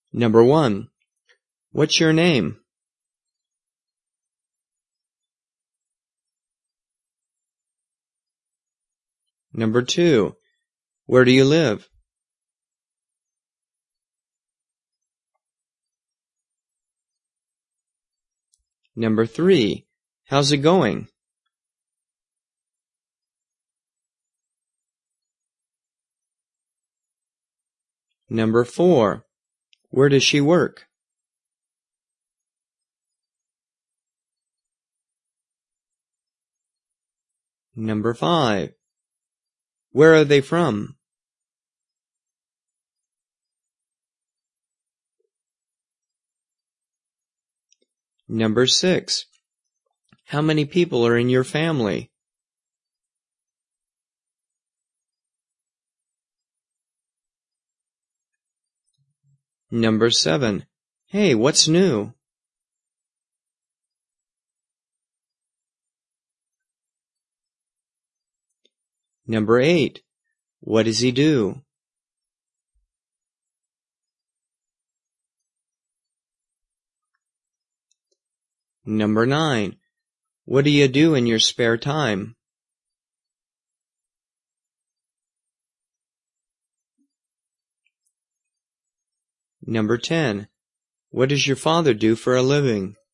Number 1. What's your name? Number 2. Where do you live? Number 3. How's it going? Number 4. Where does she work? Number 5. Where are they from? Number 6. How many people are in your family? Number 7. Hey, what's new? Number 8. What does he do? Number 9. What do you do in your spare time? Number 10. What does your father do for a living?